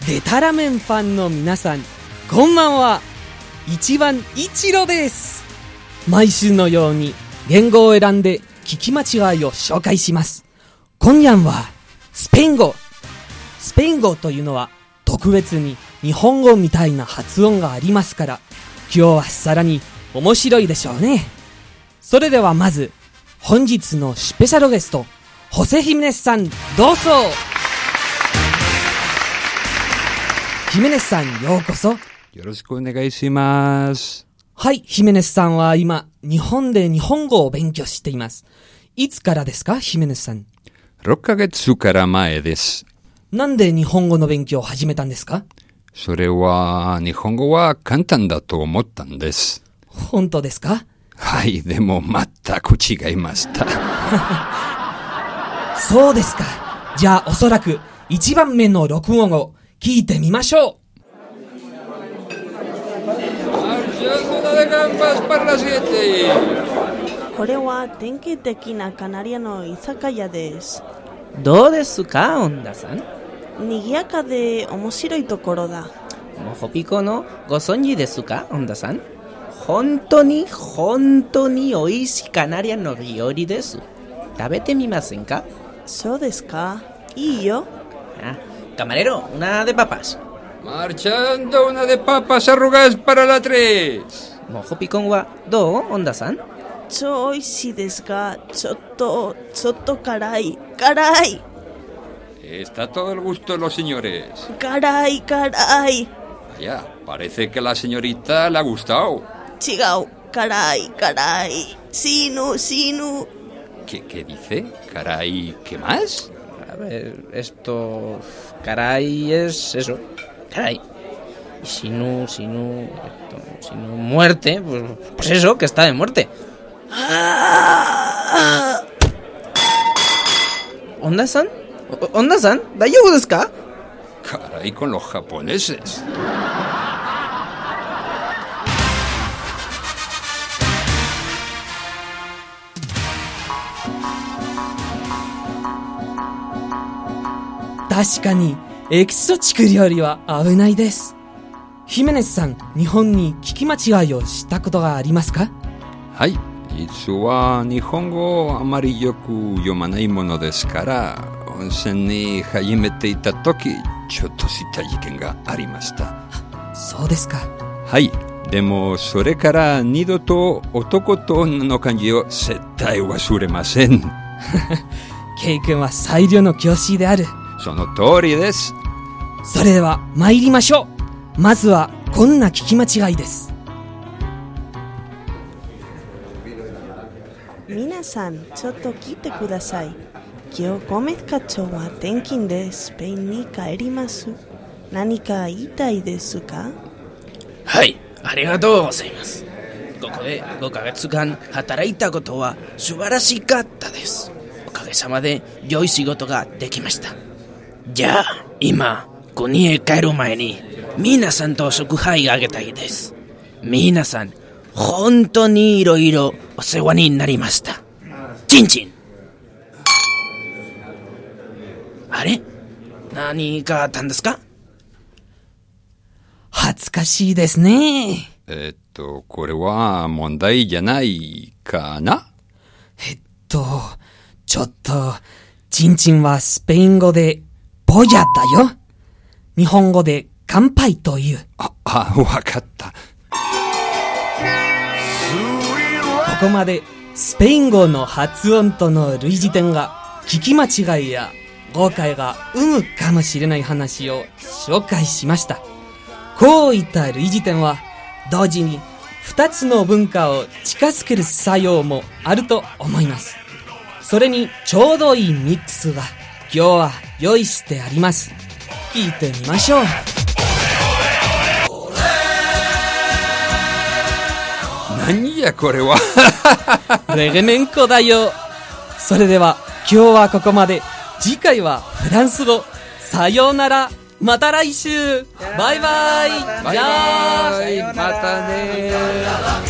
デタラメンファンの皆さん、こんばんは。一番一郎です。毎週のように言語を選んで聞き間違いを紹介します。今夜はスペイン語。スペイン語というのは特別に日本語みたいな発音がありますから、今日はさらに面白いでしょうね。それではまず本日のスペシャルゲスト、ホセヒメネスさん、どうぞ。ヒメネスさん、ようこそ。 よろしくお願いします。 はい、ヒメネスさんは今日本で日本語を勉強しています。いつからですか、ヒメネスさん。 6ヶ月から前です。 なんで日本語の勉強を始めたんですか？ それは日本語は簡単だと思ったんです。 本当ですか？ はい、でも全く違いました。 そうですか。じゃあおそらく1番目の録音を聞いてみましょう。 これは典型的なカナリアの居酒屋です。 どうですか、恩田さん。 賑やかで面白いところだ。 モホピコのご存知ですか、恩田さん。本当に美味しいカナリアの料理です。食べてみませんか？ そうですか。いいよ。 Camarero, una de papas. Marchando, una de papas arrugadas para la 3. モホピコンはどう、恩田さん。 超美味しいですが、ちょっと辛い。 Está todo el gusto de los señores. 辛い。 Vaya, parece que a la señorita le ha gustado. 違う。辛い。死ぬ。 ¿Qué dice? ¿Caray, qué más? A ver, esto... Caray es eso. Caray. Y si no, muerte, pues eso, que está de muerte. ¿Onda-san? ¿Onda-san? ¿Daiyoubu desu ka? Caray, con los japoneses. 確かにエキゾチック料理は危ないです。ヒメネスさん、日本に聞き間違いをしたことがありますか？ はい、実は日本語をあまりよく読まないものですから、温泉に初めて行った時、ちょっとした事件がありました。 そうですか。 はい、でもそれから二度と男と女の感じを絶対忘れません。 ケイ君は最良の教師である。 その通りです。 それでは参りましょう。まずはこんな聞き間違いです。 皆さん、ちょっと聞いてください。今日ゴメス課長は転勤でスペインに帰ります。何か言いたいですか？ はい、ありがとうございます。ここで5ヶ月間働いたことは素晴らしかったです。おかげさまで良い仕事ができました。じゃあ今国へ帰る前に皆さんと祝杯あげたいです。皆さん本当にいろいろお世話になりました。チンチン。あれ、何かあったんですか？ 恥ずかしいですね。 これは問題じゃないかな？ ちょっとチンチンはスペイン語でボヤだよ。日本語で乾杯という。 わかった。ここまでスペイン語の発音との類似点が聞き間違いや誤解が生むかもしれない話を紹介しました。こういった類似点は同時に2つの文化を近づける作用もあると思います。それにちょうどいいミックスが今日は用意してあります。聞いてみましょう。 何やこれは。 レゲメンコだよ。それでは今日はここまで。次回はフランス語。さようなら。また来週。バイバイ。 バイバイ。またね。